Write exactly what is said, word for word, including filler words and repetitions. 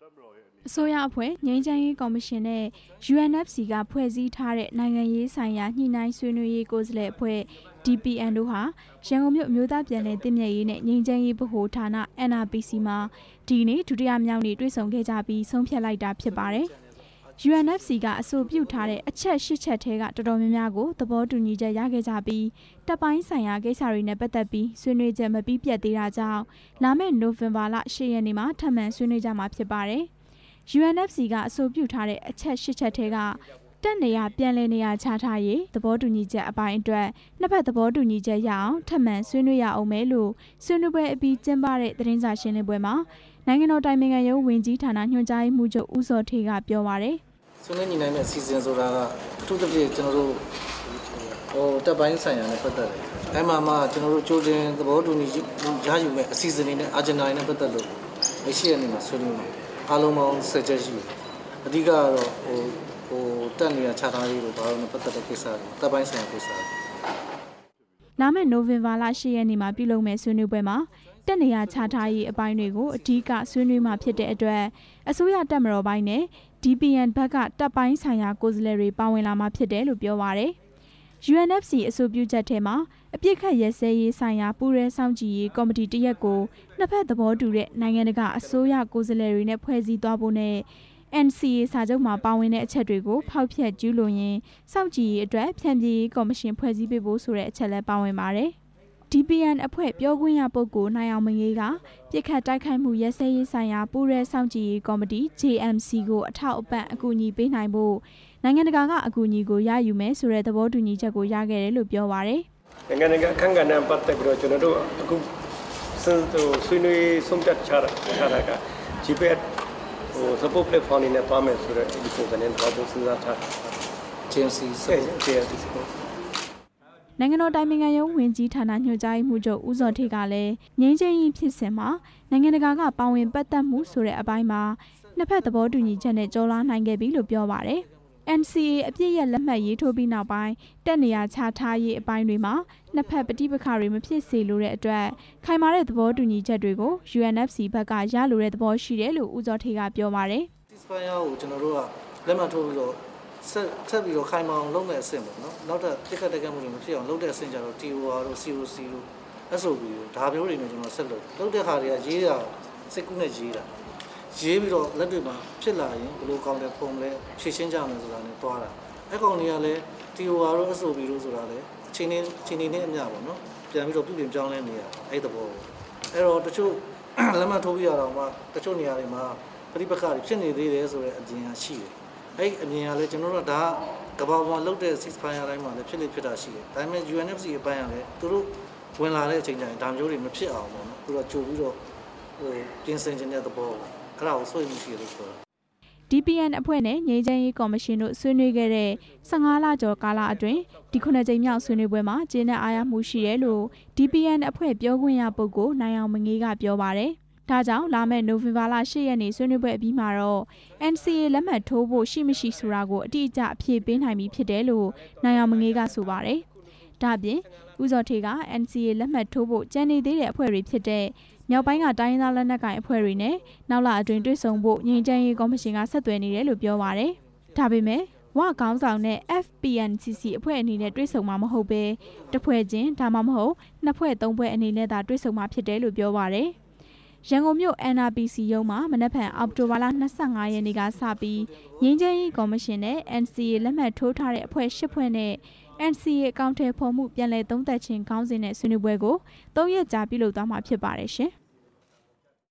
အစိုးရအဖွဲ့ငြိမ်းချမ်းရေးကော်မရှင်နဲ့ ယူအန် အက်ဖ် စီ ကဖွဲ့စည်းထားတဲ့နိုင်ငံရေးဆိုင်ရာညှိနှိုင်းဆွေးနွေးရေးကိုယ်စားလှယ်အဖွဲ့ ဒီ ပီ အန် တို့ဟာရန်ကုန်မြို့အမျိုးသားပြန်လည်သင့်မြတ်ရေးနဲ့ငြိမ်းချမ်းရေးဗဟိုဌာန အန် အာ ပီ စီ မှာဒီနေ့ဒုတိယမြောက်နေ့တွေ့ဆုံခဲ့ကြပြီးဆုံးဖြတ်လိုက်တာဖြစ်ပါတယ်။ ယူအန် အက်ဖ် စီ ကအဆိုပြုထားတဲ့အချက်ရှစ်ချက်ထဲကတော်တော်များများကိုသဘောတူညီချက်ရခဲ့ကြပြီးတပ်ပိုင်းဆိုင်ရာကိစ္စတွေနဲ့ပတ်သက်ပြီးဆွေးနွေးချက်မပြီးပြတ်သေးတာကြောင့်လာမယ့်နိုဝင်ဘာလရှစ်ရက်နေ့မှာထပ်မံဆွေးနွေးကြမှာဖြစ်ပါတယ်။ ယူအန် အက်ဖ် စီ ကအဆိုပြုထားတဲ့အချက်ရှစ်ချက်ထဲကတပ်နေရာပြန်လည်နေရာချထားရေးသဘောတူညီချက်အပိုင်းအတွက်နှစ်ဖက်သဘောတူညီချက်ရအောင်ထပ်မံဆွေးနွေးရအောင်မယ်လို့ဆွေးနွေးပွဲအပြီးကျင်းပတဲ့သတင်းစာရှင်းလင်းပွဲမှာနိုင်ငံတော်တိုင်ပင်ခံရုံးဝန်ကြီးဌာနညွှန်ကြားရေးမှူးချုပ်ဦးစောထေးကပြောပါတယ်ဆွေးနွေးညီနိုင်တဲ့အစီအစဉ်ဆိုတာကအထူးသဖြင့်ကျွန်တော်တို့ဟိုတပ်ပိုင်းဆိုင်ရာနဲ့ပတ်သက်တယ်။အဲ့မှာမှကျွန်တော်တို့ကြိုတင်သဘောတူညီရယူမဲ့အစီအစဉ်တွေနဲ့အာဂျင်ဒါတွေနဲ့ပတ်သက်လို့မရှိရနေမှာဆွေးနွေးမှာအားလုံးပေါင်းဆယ်ချက်ရှိတယ်။အဓိကကတော့ဟိုဟိုတပ်နေရာချထားရေးလို့ဘာလို့နဲ့ပတ်သက်တဲ့ကိစ္စတွေတပ်ပိုင်းဆိုင်ရာကိစ္စတွေလာမယ့်နိုဝင်ဘာလရှစ်ရက်နေ့မှာပြုလုပ်မဲ့ဆွေးနွေးပွဲမှာတပ်နေရာချထားရေးအပိုင်းတွေကိုအဓိကဆွေးနွေးမှာဖြစ်တဲ့အတွက်အစိုးရတပ်မတော်ပိုင်းနဲ့ ဒီ ပီ အန် ဘက်ကတပ်ပိုင်းဆိုင်ရာကိုယ်စားလှယ်တွေပါဝင်လာမှာဖြစ်တယ်လို့ပြောပါတယ်။ ယူအန် အက်ဖ် စီ အဆိုပြုချက်ထဲမှာအပြစ်ခတ်ရဲစဲရေးဆိုင်ရာပူးရဲစောင့်ကြည့်ရေးကော်မတီတရက်ကိုနှစ်ဖက်သဘောတူတဲ့နိုင်ငံတကာအစိုးရကိုယ်စားလှယ်တွေနဲ့ဖွဲ့စည်းသွားဖို့နဲ့ အန် စီ အေ စာချုပ်မှာပါဝင်တဲ့အချက်တွေကိုဖောက်ဖျက်ကျူးလွန်ရင်စောင့်ကြည့်ရေးအတွက်ဖြန့်ဖြေရေးကော်မရှင်ဖွဲ့စည်းပေးဖို့ဆိုတဲ့အချက်လည်းပါဝင်ပါတယ်။ ဒီ ပီ အန် အဖွဲ့ပြောခွင့်ရပုဂ္ဂိုလ်နိုင်အောင်မငေးကပြစ်ခတ်တိုက်ခိုက်မှုရဲစဲရေးဆိုင်ရာပူးရဲစောင့်ကြည့်ရေးကော်မတီ ဂျေ အမ် စီ ကိုအထောက်အပံ့အကူအညီပေးနိုင်ဖို့နိုင်ငံတကာကအကူအညီကိုရယူမယ်ဆိုတဲ့သဘောတူညီချက်ကိုရခဲ့တယ်လို့ပြောပါတယ်။နိုင်ငံတကာအခမ်းကဏ္ဍပတ်သက်ပြီးတော့ကျွန်တော်တို့အခုဆွေးနွေးဆုံးဖြတ်ချတာချတာက ဂျီ ပီ အက် ဟို support platform နဲ့တွားမယ်ဆိုတော့ဒီပုံစံနဲ့တွားဖို့စဉ်းစားထားဂျီ အမ် စီ ဂျီ အမ် စီနိုင်ငံတော်တိုင်ပင်ခံရုံးဝန်ကြီးဌာနညွှန်ကြားရေးမှူးချုပ်ဦးစောထေးကလည်းငြိမ်းချမ်းရေးဖြစ်စဉ်မှာနိုင်ငံတကာကပါဝင်ပတ်သက်မှုဆိုတဲ့အပိုင်းမှာနှစ်ဖက်သဘောတူညီချက်နဲ့ကျော်လွှားနိုင်ခဲ့ပြီလို့ပြောပါတယ်။ အန် စီ အေ အပြည့်ရဲ့လက်မှတ်ရေးထိုးပြီးနောက်ပိုင်းတပ်နေရာချထားရေးအပိုင်းတွေမှာနှစ်ဖက်ပဋိပက္ခတွေမဖြစ်စေလိုတဲ့အတွက်ခိုင်မာတဲ့သဘောတူညီချက်တွေကို ယူအန် အက်ဖ် စီ ဘက်ကရလိုတဲ့သဘောရှိတယ်လို့ဦးစောထေးကပြောပါတယ်။ ceasefire ကိုကျွန်တော်တို့ကလက်မှတ်ထိုးပြီးတော့ဆက်ဆက်ပြီးတော့ခိုင်မာအောင်လုပ်မယ်အဆင့်ပေါ့နော်နောက်ထပ်ပြစ်ခတ်တိုက်ခိုက်မှုတွေမဖြစ်အောင်လုပ်တဲ့အဆင့်ကြတော့ တီ အို အာ တို့ စီ အို စီ တို့ အက်စ် အို ဘီ တို့ဒါမျိုးတွေနဲ့ကျွန်တော်ဆက်လုပ်လုပ်တဲ့ခါတွေကရေးတာစိတ်ကူးနဲ့ရေးတာရေးပြီးတော့လက်တွေမှာဖြစ်လာရင်ဘယ်လိုကောင်းတဲ့ပုံလဲဖြည့်ရှင်းကြမယ်ဆိုတာနဲ့တွားတာအဲ့ကောင်တွေကလည်း တီ အို အာ တို့ အက်စ် အို ဘီ တို့ဆိုတာလည်းအချိန်နဲ့အချိန်နဲ့အမျှပေါ့နော်ပြန်ပြီးတော့ပြုပြင်ပြောင်းလဲနေရအဲ့သဘောအဲ့တော့တချို့လက်မှတ်ထိုးပြရတော့မှတချို့နေရာတွေမှာပဋိပက္ခတွေဖြစ်နေသေးတယ်ဆိုတဲ့အပြင်အရှိတယ်အဲ့အမြင်ကလည်းကျွန်တော်တို့ကဒါကဘာပေါ်မှာလုတ်တဲ့ ceasefire တိုင်းမှာလည်းဖြစ်လေဖြစ်တာရှိတယ်ဒါပေမဲ့ ယူအန် အက်ဖ် စီ အပိုင်းကလည်းသူတို့ဝင်လာတဲ့အချိန်ကျရင်ဒါမျိုးတွေမဖြစ်အောင်ပေါ့နော်သူတို့ကြိုပြီးတော့ဟိုပြင်ဆင်ခြင်းတဲ့သဘောအဲ့ဒါကိုစိုးရိမ်မှုရှိတယ်လို့ပြောတာဒီ ပီ အန် အဖွဲ့နဲ့ငြိမ်းချမ်းရေးကော်မရှင်တို့ဆွေးနွေးခဲ့တဲ့ဆယ့်ငါးလကျော်ကာလအတွင်းဒီခုနှစ်ကြိမ်မြောက်ဆွေးနွေးပွဲမှာကျေနပ်အားရမှုရှိတယ်လို့ ဒီ ပီ အန် အဖွဲ့ပြောခွင့်ရပုဂ္ဂိုလ်နိုင်အောင်မငေးကပြောပါတယ်။ဒါကြောင့်လာမယ့်နိုဝင်ဘာလရှစ်ရက်နေ့ဆွေးနွေးပွဲအပြီးမှာတော့ အန် စီ အေ လက်မှတ်ထိုးဖို့ရှိမရှိဆိုတာကိုအတိအကျအဖြေပေးနိုင်ပြီဖြစ်တယ်လို့နိုင်အောင်မငေးကဆိုပါတယ်။ဒါ့အပြင်ဦးစောထေးက အန် စီ အေ လက်မှတ်ထိုးဖို့ကြံနေသေးတဲ့အဖွဲ့တွေဖြစ်တဲ့မြောက်ပိုင်းကတိုင်းရင်းသားလက်နက်ကိုင်အဖွဲ့တွေနဲ့နောက်လအတွင်းတွေ့ဆုံဖို့ငြိမ်းချမ်းရေးကော်မရှင်ကဆက်သွယ်နေတယ်လို့ပြောပါတယ်။ဒါပေမဲ့ဝခေါင်းဆောင်နဲ့ အက်ဖ် ပီ အန် စီ စီ အဖွဲ့အနေနဲ့တွေ့ဆုံမှာမဟုတ်ပဲတစ်ဖွဲ့ချင်းဒါမှမဟုတ်နှစ်ဖွဲ့သုံးဖွဲ့အနေနဲ့သာတွေ့ဆုံမှာဖြစ်တယ်လို့ပြောပါတယ်။ရန်ကုန်မြို့ အန် အာ ပီ စီ ရုံးမှာမနက်ဖြန်အောက်တိုဘာလ၂၅ရက်နေ့ကစပြီးငြိမ်းချမ်းရေးကော်မရှင်နဲ့ အန် စီ အေ လက်မှတ်ထိုးထားတဲ့အဖွဲ့ရှစ်ဖွဲ့နဲ့ အန် စီ အေ အကောင့်ထဲဖော်မှုပြန်လည်သုံးသပ်ခြင်းခေါင်းစဉ်နဲ့ဆွေးနွေးပွဲကိုသုံးရက်ကြာပြုလုပ်သွားမှာဖြစ်ပါတယ်ရှင်။